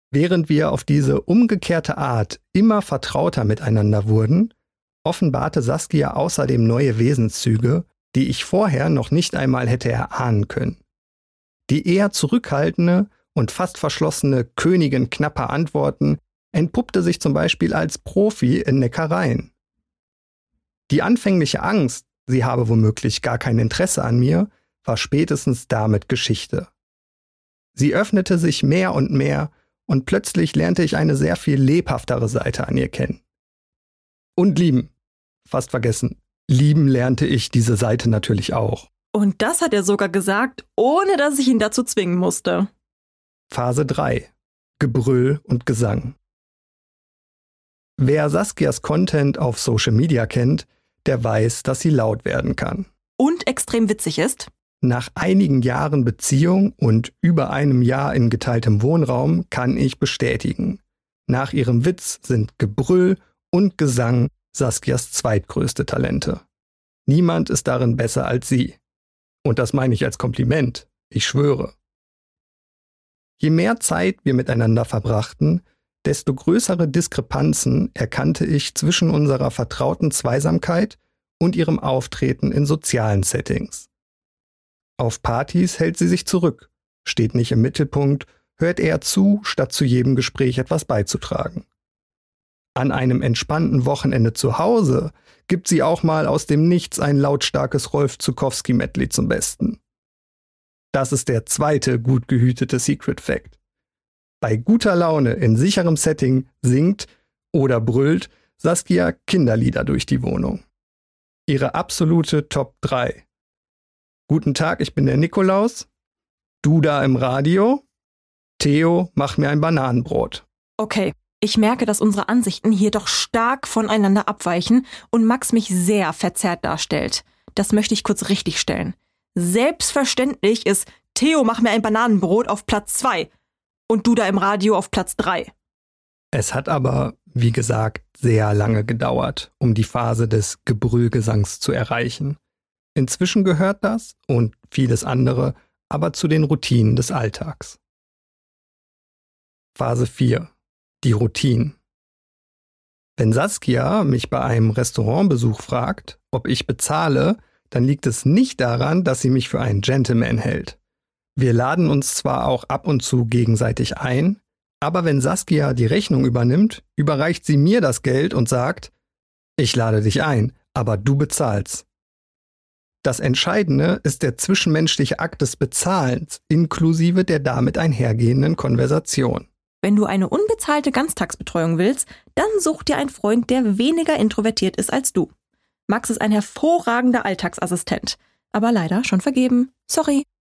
Während wir auf diese umgekehrte Art immer vertrauter miteinander wurden, offenbarte Saskia außerdem neue Wesenszüge, die ich vorher noch nicht einmal hätte erahnen können. Die eher zurückhaltende und fast verschlossene Königin knapper Antworten entpuppte sich zum Beispiel als Profi in Neckereien. Die anfängliche Angst, sie habe womöglich gar kein Interesse an mir, war spätestens damit Geschichte. Sie öffnete sich mehr und plötzlich lernte ich eine sehr viel lebhaftere Seite an ihr kennen. Und lieben. Fast vergessen. Lieben lernte ich diese Seite natürlich auch. Und das hat er sogar gesagt, ohne dass ich ihn dazu zwingen musste. Phase 3. Gebrüll und Gesang. Wer Saskias Content auf Social Media kennt, der weiß, dass sie laut werden kann. Und extrem witzig ist. Nach einigen Jahren Beziehung und über einem Jahr in geteiltem Wohnraum kann ich bestätigen: Nach ihrem Witz sind Gebrüll und Gesang Saskias zweitgrößte Talente. Niemand ist darin besser als sie. Und das meine ich als Kompliment, ich schwöre. Je mehr Zeit wir miteinander verbrachten, desto größere Diskrepanzen erkannte ich zwischen unserer vertrauten Zweisamkeit und ihrem Auftreten in sozialen Settings. Auf Partys hält sie sich zurück, steht nicht im Mittelpunkt, hört eher zu, statt zu jedem Gespräch etwas beizutragen. An einem entspannten Wochenende zu Hause gibt sie auch mal aus dem Nichts ein lautstarkes Rolf Zukowski-Medley zum Besten. Das ist der zweite gut gehütete Secret Fact. Bei guter Laune in sicherem Setting singt oder brüllt Saskia Kinderlieder durch die Wohnung. Ihre absolute Top 3. Guten Tag, ich bin der Nikolaus. Du da im Radio. Theo, mach mir ein Bananenbrot. Okay, ich merke, dass unsere Ansichten hier doch stark voneinander abweichen und Max mich sehr verzerrt darstellt. Das möchte ich kurz richtigstellen. Selbstverständlich ist Theo, mach mir ein Bananenbrot auf Platz 2 und du da im Radio auf Platz 3. Es hat aber, wie gesagt, sehr lange gedauert, um die Phase des Gebrüllgesangs zu erreichen. Inzwischen gehört das und vieles andere aber zu den Routinen des Alltags. Phase 4. Die Routinen. Wenn Saskia mich bei einem Restaurantbesuch fragt, ob ich bezahle, dann liegt es nicht daran, dass sie mich für einen Gentleman hält. Wir laden uns zwar auch ab und zu gegenseitig ein, aber wenn Saskia die Rechnung übernimmt, überreicht sie mir das Geld und sagt: Ich lade dich ein, aber du bezahlst. Das Entscheidende ist der zwischenmenschliche Akt des Bezahlens, inklusive der damit einhergehenden Konversation. Wenn du eine unbezahlte Ganztagsbetreuung willst, dann such dir einen Freund, der weniger introvertiert ist als du. Max ist ein hervorragender Alltagsassistent, aber leider schon vergeben. Sorry.